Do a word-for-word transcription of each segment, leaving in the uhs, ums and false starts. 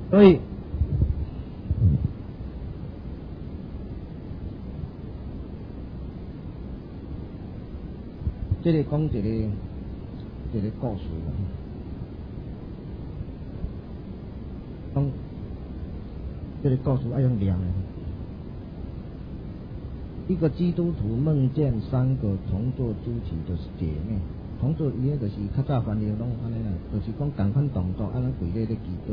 所以这里讲一个一个故事，讲这个故事要用念的。一个基督徒梦见三个同做主体就是姐妹，同做伊个就是较早翻译拢安尼啦，就是讲同款动作，安尼跪咧咧祈祷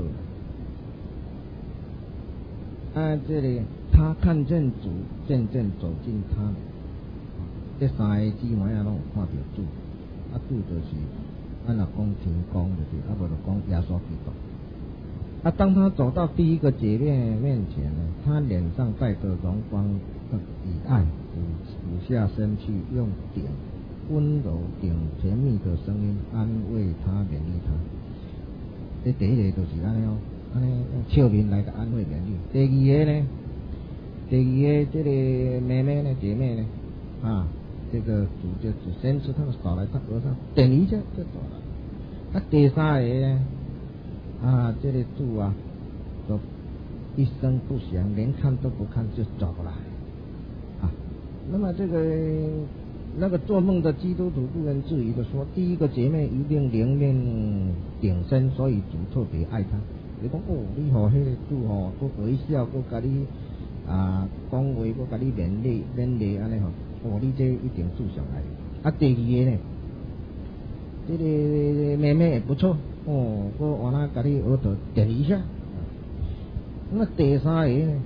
啦。啊，这里他看见主渐渐走近他们，这三个姊妹啊拢有看到主，啊主就是按若讲天公就是，啊无就讲耶稣基督。啊，当他走到第一个姐妹面前呢，他脸上带着荣光以爱，俯俯下身去，用点温柔点甜蜜的声音安慰他，勉励他。这第一个就是安尼哦，安尼用笑面来个安慰勉励。第二个呢，第二个这个妹妹呢，姐妹呢，啊，这个主就只伸出他的手来他额上点一下就走了。啊，第三个呢，啊，这个主啊，就一声不响，连看都不看就走了。那么这个那个做梦的基督徒不言自语的说，第一个姐妹一定灵面鼎盛，所以主特别爱她。你讲哦，你和迄个主吼，都微笑，搁甲你啊讲话，搁甲你勉励勉励安尼吼，哦，你这一定主上来。啊，第二个呢，这个妹妹也不错哦，搁往那甲你额头点一下。那第三个呢？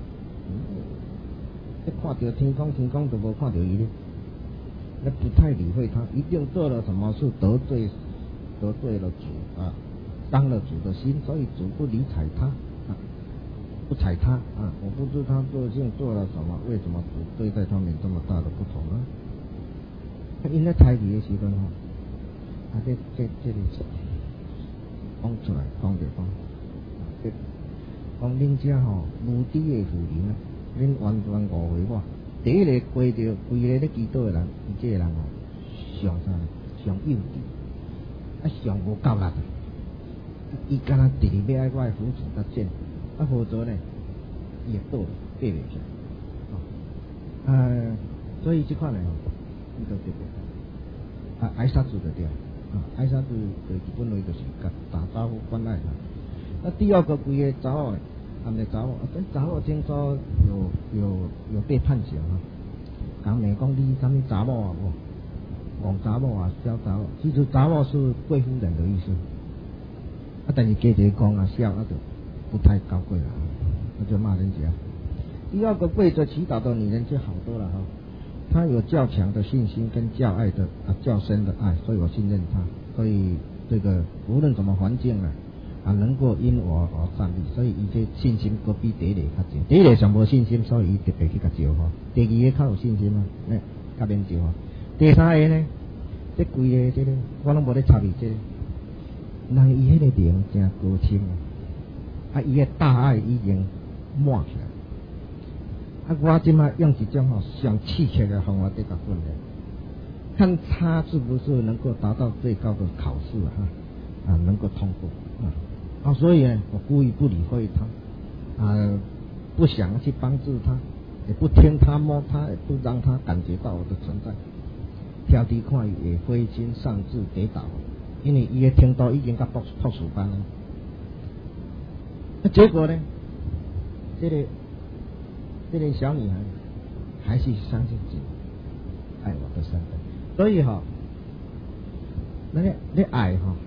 一看到天公，天公都无看到伊咧，那不太理会他，一定做了什么事得罪得罪了主啊，伤了主的心，所以主不理睬他啊，不睬他啊。我不知他究竟做了什么，为什么主对待他们这么大的不同呢？因在猜疑的时阵吼，啊，这这这里讲出来，讲着讲，这讲恁遮吼无知的妇人啊。恁完全误会我。第一个跪着跪咧咧祈祷的人，伊这个人哦，上啥上幼稚，啊上无够力，伊敢若直直要爱我的扶持甲剑，啊否则呢，伊会倒爬袂起来。啊，所以这款呢，伊就对对，啊爱杀子就对，啊爱杀子就基本上就是甲打招呼关爱他。啊第二个规个查某呢。他们的查某，这查某听说有有有被判刑啊，讲美讲你什么查某啊无，王查某啊，小查某，其实查某是贵妇人的意思，啊，但是加一讲啊，小那就不太高贵了，那就骂人家。第二个跪着祈祷的女人就好多了哈，她有较强的信心跟较爱的啊较深的爱，所以我信任她，所以这个无论什么环境啊。啊，能够因我而站立，所以伊这信心搁比第一个较少。第一个上无信心，所以伊特别去甲招吼。第二个较有信心啊，诶，较免招吼。第三个呢，这规个这个我拢无咧插伊这个，人伊迄个灵真高深啊，啊，伊个大爱已经满起来。啊，我即马用一种吼上刺激的方法在甲训练，看他是不是能够达到最高的考试啊，啊，能够通过啊。啊，所以呢，我故意不理会他，啊，不想去帮助他，也不听他摸他，也不让他感觉到我的存在。挑剔看伊会灰心丧志跌倒，因为伊的程度已经到博博士班了。那结果呢？这个这个小女孩还是相信自己爱我的身份，所以哈、哦，那个那爱哈、哦。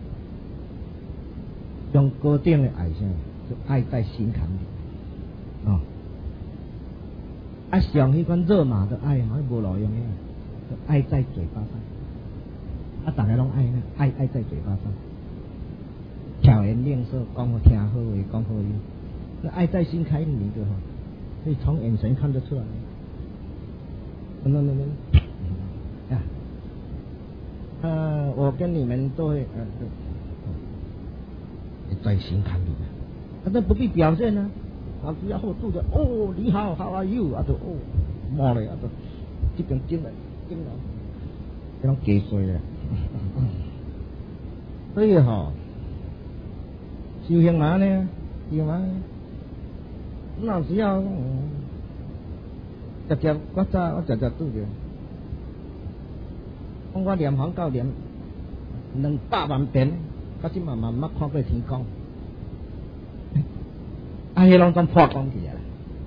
用高定的爱心，就爱在心坎里啊！啊，像迄款热马的爱，好像无路用的，就爱在嘴巴上。啊，大家拢爱呢，爱爱在嘴巴上，巧言令色，讲好听好话，讲好语。那爱在心坎里的哈，所以从眼神看得出来。那那那呀，呃，我跟你们都会呃。在心坎里面，啊，那不必表现呢、啊，啊，只要后肚子哦，你好 ，How are you？ 啊，就哦，摸嘞，啊，就这边进来，进来，这种假衰咧。所以哈、哦，修行人呢， 对吗？那时要直接我早我直接拄着，讲我念佛到念两百万遍，到即嘛嘛捌看过天公，啊，迄拢总破讲起来。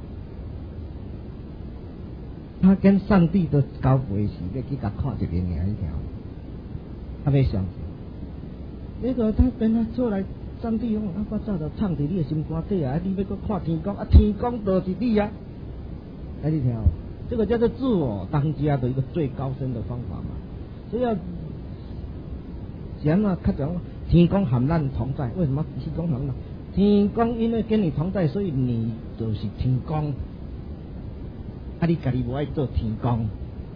他跟上帝都交陪时，要去甲看一个尔一条，他要相信。那个他跟他出来，上帝讲啊，我早就藏伫你的心肝底啊，你要搁看天公啊，天公就是你啊，哎，你听，这个叫做自我当家的一个最高深的方法嘛。所以要讲啊，较讲天公和咱同在，为什么天公和咱？天公因为跟你同在，所以你就是天公。啊！你家己无爱做天公，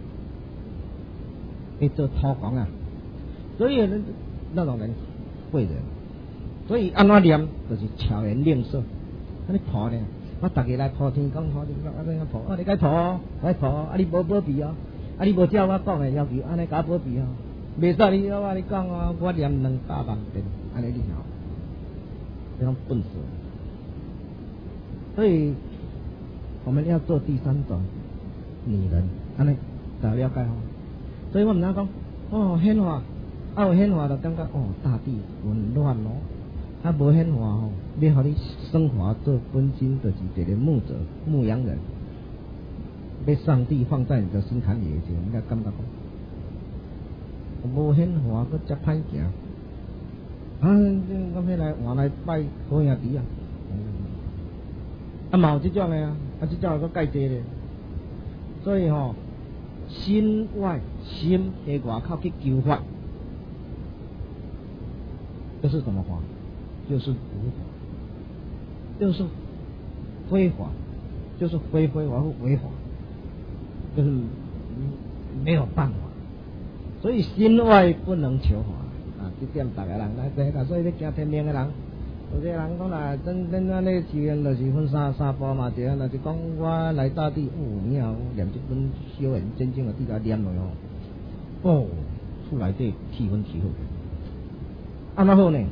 你做土公啊！所以那种人会的，所以安怎念就是巧言令色。啊，你抱呢？我逐个来抱天公，抱天公，啊，你抱，啊，你该抱，该抱，啊，你无保庇哦，啊，你无照我讲的要求，安尼甲保庇哦。袂使你我你讲哦，我念两百万遍，安尼你晓，这种笨死。所以。我们要做第三种女人，安尼才了解吼。所以我们哪讲哦显化，啊有显化就感觉哦大地混乱咯，啊无显化吼，要互你升华做本心，就是一个牧者、牧羊人，被上帝放在你的心坎里的时候，应该感觉讲，无显化佫遮歹行，啊，我要来换来拜好兄弟啊，啊嘛有这种的啊。啊，这叫个介济咧，所以吼、哦，心外心的外口去求法，这是什么法？就是无法，就是非法，就是非非法或违法，就是没有办法。所以心外不能求法啊，这点大家人来知啦。所以你行天命的人。有些人讲啦，真真安尼修行就是分三三步嘛，就那就讲我来大地，哦，你好念这本修行真正的地下念落哦，哦，厝内底气氛起好，安怎好呢？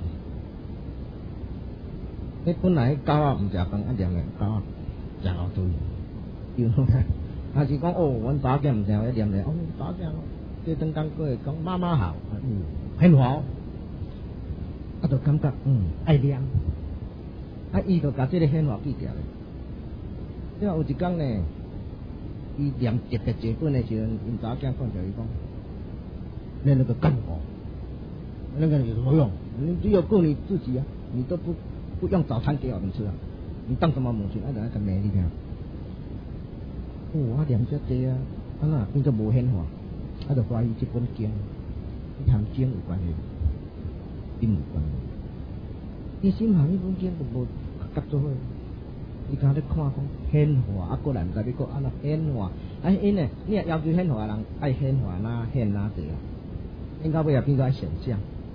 你本来狗仔唔食饭，啊念咧狗仔食老堆，对唔对？还是讲哦，阮早间唔听我念咧，哦，早间这等讲过讲妈妈好，嗯，很好。啊，就感觉嗯爱念，啊，伊就甲这个显化记掉咧。因为有一天呢，伊念特别这本的时候，因查囝讲着伊讲，那那个干活，那个有什么用？你只有顾你自己啊，你都不不用早餐给我们吃啊，你当什么母亲？啊，就那个美丽听。哦，我念这个啊，啊那伊就无显化，啊就怀疑这本经，与含经有关系。并无关系，你心行迄本经就无合作伙，你刚才看讲显化，啊，个人在你讲安那显化，啊，因呢，你也要求显化人爱显化哪显哪对啊，应该不要变做爱显象，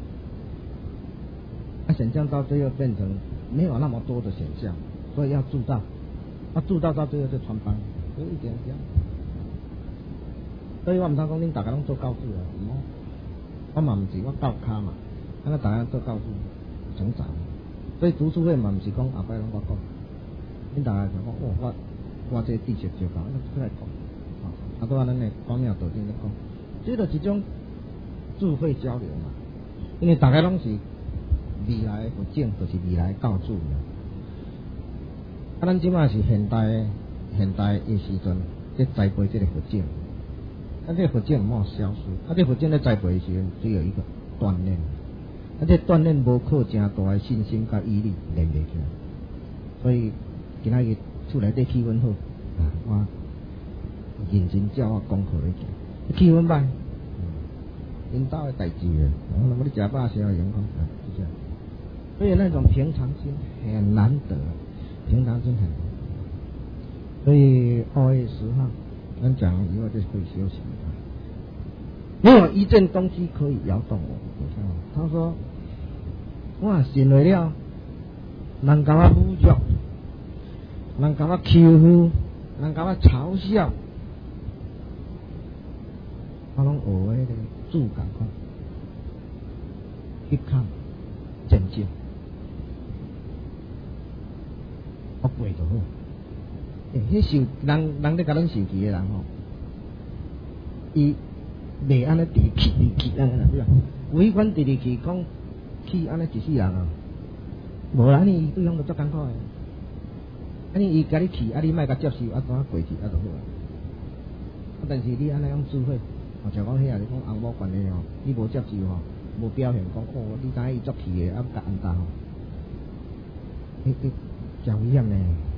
啊，显象到最后变成没有那么多的显象，所以要铸造，啊，铸造到最后就穿帮，就一点点。所以我唔通讲恁大家拢做教主啊，唔好，我嘛唔是我教卡嘛。啊，那大家做教主成长，所以读书会嘛，唔是讲后摆拢我讲，恁大家就讲，哦，我我这知识就讲，出来讲，啊，都安尼光耀道经在讲，这就是一种智慧交流嘛，因为大家拢是未来的佛经，就是未来的教主嘛。啊，咱即马是现代的现代的时阵，在栽培这个佛经，啊，这个佛经唔好消失，啊，这个佛经在栽培的时候只有一个锻炼。啊！这锻炼无靠真大的信心甲毅力练袂起来，所以今仔日厝内底气氛好，啊，我认真教我功课来行，气氛歹，领导的代志咧，我那么你食饱先有阳光，啊，就这样。所以那种平常心很难得，平常心很难得。所以二月十号，咱讲以后就会休息。没有一件东西可以摇动我。他说：“我信为了，人甲我侮辱，人甲我欺负，人甲我嘲笑，我拢学迄个主感觉，去看真正。 学过就好。诶，迄受人人咧甲咱受气诶人吼，伊袂安尼直气直气安尼啦，对啊。有迄款直直气讲气安尼一世人啊，无啦，安尼伊对方就足艰苦诶。安尼伊甲你气，啊你莫甲接受，啊怎啊过去啊就好啊。啊，但是你安尼用智慧，哦，像讲迄啊，你讲红某关系吼，你无接受吼，无表现讲哦，你知影伊足气诶，啊甲安搭吼，你你真危险咧。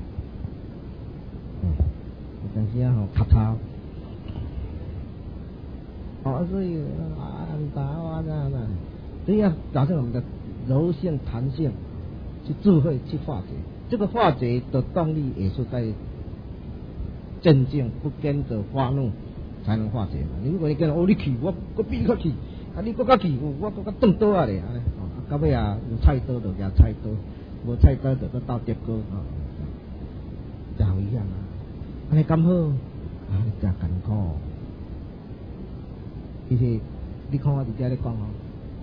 嗯，有阵时啊吼，磕头，哦，所以啊安搭啊那那，所以要导致我们的柔性、弹性，去智慧去化解。这个化解的动力也是在镇静，不跟着发怒才能化解嘛。你如果你跟哦你气，我我比你较气，啊你更较气，我更较动刀啊咧，安尼哦，到尾啊有菜刀就拿菜刀，无菜刀就搁斗碟锅啊，真危险啊！安尼咁好，啊你真艰苦。其实你看我伫遮咧讲哦，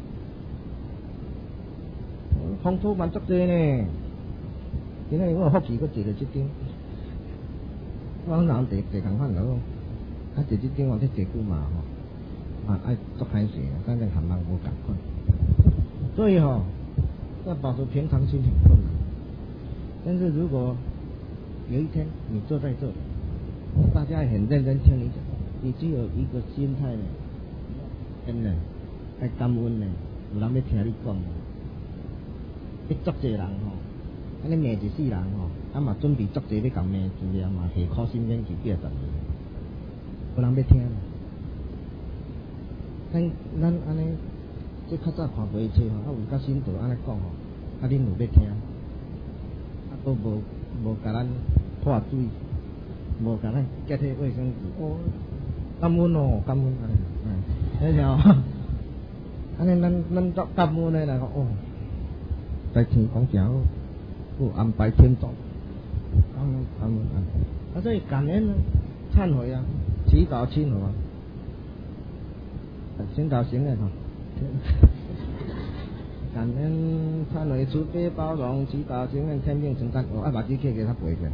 风土蛮足多呢。今仔日我福气，我坐到这顶，我人坐坐共款咯，啊坐这顶我咧坐久嘛吼，啊爱做海水，反正含人无共款，所以吼要保持平常心很困难。但是如果有一天你坐在这里，大家很认真听你讲，你只有一个心态呢，真的爱感恩呢，有人要听你讲，你足济人吼。安尼骂一世人吼，啊嘛准备足济要共骂一样嘛，下苦心免去几十年，有人要听。咱咱安尼，即较早看过一册吼，啊有甲信徒安尼讲吼，啊恁有要听，啊都无无甲咱破水，无甲咱结迄卫生纸，哦，感恩哦，感恩安尼，嗯，迄条，安尼咱咱作感恩诶来讲哦，在天讲真好。有安排天道，感恩感恩啊！所以感恩啊，忏悔啊，祈祷亲和啊，先导行的哈。感恩忏悔慈悲包容，祈祷行的天命承担。我爱把这个给他背起来。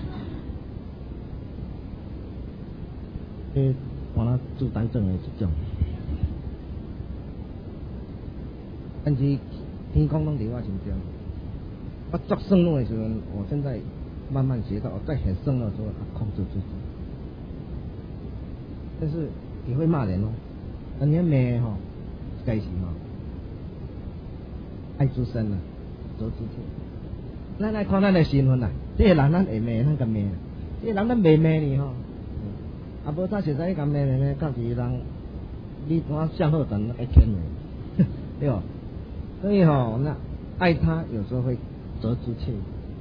诶，我那自单证的这种，但是天公拢伫我身上。我做盛怒的时候，我现在慢慢学到，我在很盛怒的时候啊控制自己。但是也会骂人哦，那你骂吼，该是吼，爱出声了，走出去。咱来看咱的身份啦，这个人咱会骂，咱敢骂；这个人咱袂骂你吼，啊无他实在你敢骂呢，到时人你我向后等爱天的，对吧？所以吼，那爱他有时候会。得之切，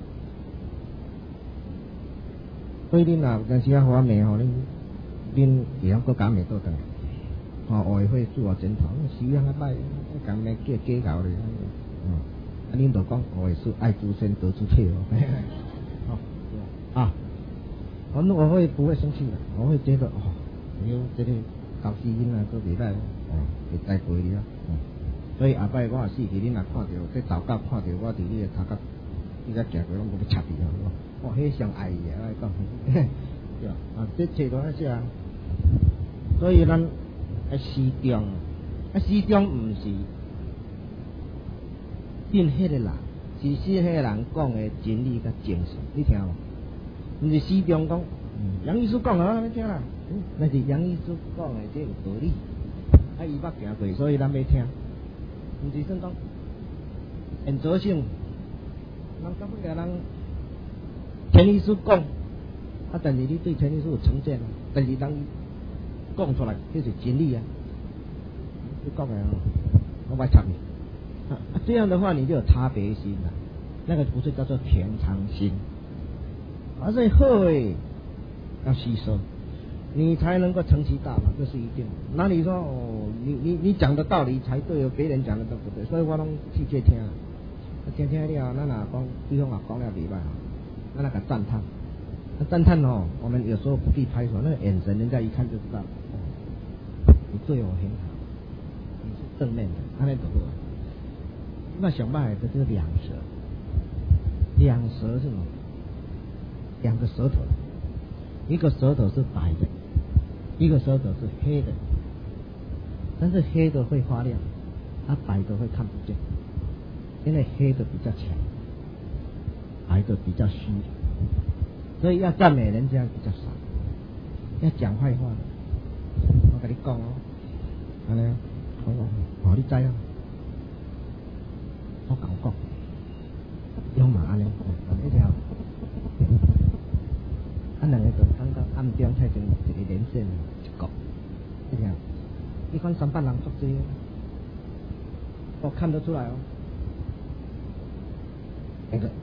所以恁若有阵时啊，我骂吼恁，恁会晓搁讲骂倒转，吼后会自我检讨，修养啊歹，讲骂计计较咧，嗯，啊恁就讲后会是爱之深，得之切哦，好啊，我我会不会生气的，我会觉得哦，哟，这个搞死囡仔都袂歹，哦，会带过你啊，嗯，所以后摆我死去，恁若看到这祷告看到我伫你的头壳。你甲行过拢无要插你哦，哦，迄上爱伊啊，我讲，对啊，啊，这切到那些啊，所以咱要始终，啊，始终毋是变迄个人，是说迄个人讲的真理甲精神，你听无？毋是始终讲，杨医师讲啊，你听啦，那是杨医师讲的，这有道理，啊，伊捌行过，所以咱要听，毋是算讲原则性。人到尾啊，人田医师讲，啊，但是你对田医师有成见啊，但是人讲出来，这是真理啊。你讲的啊，我不插你啊，这样的话你就有差别心了，那个不是叫做平常心，而是会要吸收，你才能够成其大嘛，这是一定。那你说哦，你你你讲的道理才对哦，别人讲的都不对，所以我拢去去听。听听了，咱若讲，比方话讲了礼拜啊，咱那个赞叹，那赞叹哦，我们有时候不必拍手，那个眼神，人家一看就知道，哦，你对我很好，你是正面的，安尼就好。那想办法就是两舌，两舌是什么？ 两个舌头，一个舌头是白的，一个舌头是黑的，但是黑的会发亮，啊白的会看不见，因为黑的比较强，白的比较虚，所以要赞美人家比较少，要讲坏话的，我跟你讲哦，安尼啊，我讲，哦你知啊，我讲讲，用嘛安尼，安尼条，啊两个就感觉暗中睇成一个连线一个，一条，你看三百人作这，我看得出来哦，那个。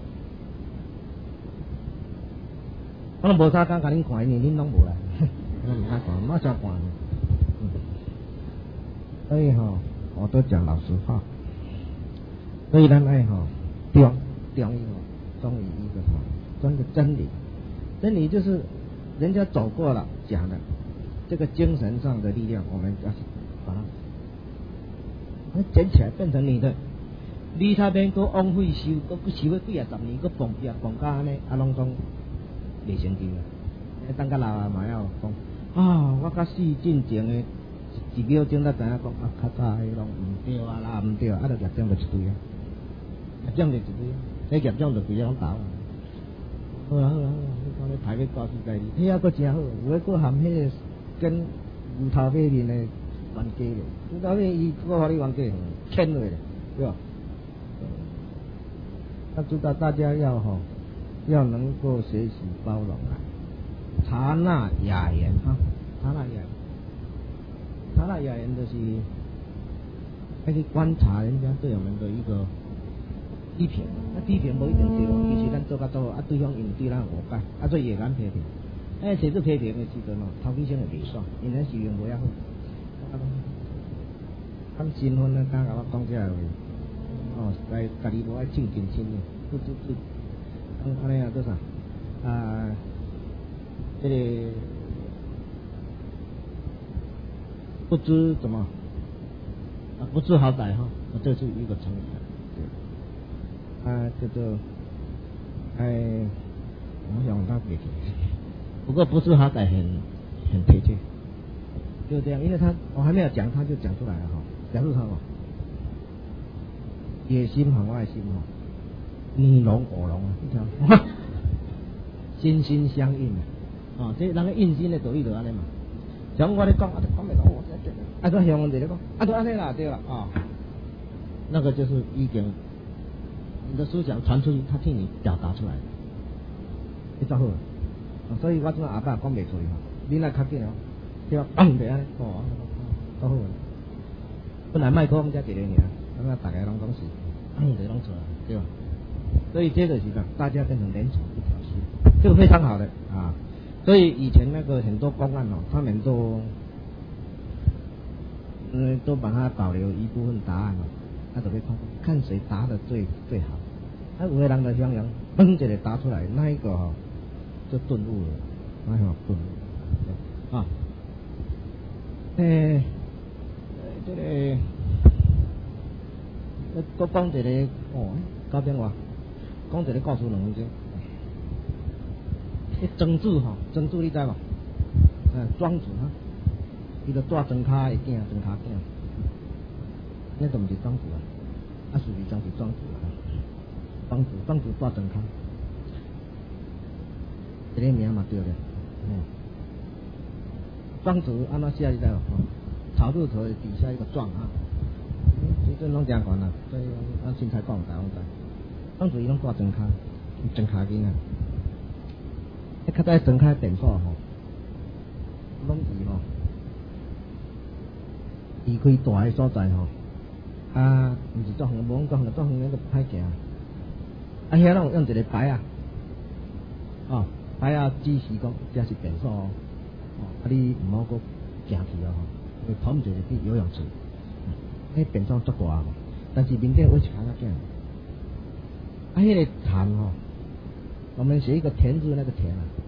我拢无啥敢甲恁看，因为恁拢无来，我唔敢看，马上看。嗯，所以吼、哦，我都讲老实话。所以咱爱吼，中中医吼，忠于一个什么，忠的真理。真理就是人家走过了讲的，这个精神上的力量，我们要把它捡起来变成你的。你那边搁枉费修，搁搁修了几啊十年，搁蹦起啊蹦到安尼，啊拢总。未成功啊！等甲老啊嘛要讲啊，我甲死进前的一秒钟才知影讲啊，较早迄拢唔对啊啦，唔对啊，啊，就业障就一堆啊，业障就一堆，迄业障就规个拢倒啊。好啦好啦好啦，你讲你排个高时代，迄啊个真好，有诶个含迄个跟牛头马面的冤家咧，牛头马伊个互你冤家牵落咧，对吧？他知道大家要吼。要能够学习包容啊，察纳雅言哈，察纳雅言，察纳雅言就是要去观察人家对我们的一个批评，啊批评无一定对哦，其实咱做甲做，啊对方因对咱误解，啊做也敢批评，哎，谁做批评的时阵哦，头起先会袂爽，因为是用无遐好，咁新婚咧，敢甲我讲这话，哦，来家己无爱正经心嘅，不不不。嗯，安尼啊，做啥？啊，这个不知怎么啊，不知好歹哈，这是一个成语。对，啊，叫做哎，我想他别提，不过不知好歹很很贴切，就这样，因为他我还没有讲，他就讲出来了哈，表示他嘛，野心和外心哈。你龙我龙啊，你听，心心相印啊！哦，这人个印心的道理就安尼嘛。像我咧讲，啊，讲袂到我这这，啊，个向人哋咧讲，啊，都安尼啦，对啦，啊，那个就是已经你的思想传出去，他替你表达出来，你做好。啊，所以我即个阿爸讲袂出去吼，你来较紧哦，对吧？砰地安尼，哦，做好。本来麦克风才一个尔，咁啊，大家拢讲是砰地拢出来，对吧？所以接着是讲，大家变成连成一条线，这个非常好的啊。所以以前那个很多公案哦，他们都嗯都把它保留一部分答案哦，他准备看看谁答的最最好。啊，有的人就想想，嘣一个答出来，那一个哈、哦、就顿悟了，那个顿悟啊。诶，这个我讲一个哦，搞电话。讲一个故事两分钟。迄曾子吼，曾子你知无？嗯，庄子哈，伊就带庄卡的囝，庄卡囝，那都毋是庄子啊，啊事实上是庄子啊，庄子，庄子带庄卡，这个名嘛对咧，嗯，庄子安怎写你知无？草字头底下一个庄啊，这阵拢真悬啦，所以咱凊彩讲大拢知。庄子伊拢挂庄卡，庄卡囡仔，迄较早庄卡电话吼，拢是吼，离开大个所在吼，啊，毋是足远，无讲足远，足远那个歹行。啊，遐拢有用一个牌啊，哦，牌啊指示讲这是便所哦，啊你毋好搁行去哦，会跑毋一个去游泳池，迄便所足大嘛，但是面顶有一行仔囝。啊，迄个田哦，我们写一个田字那个田啊，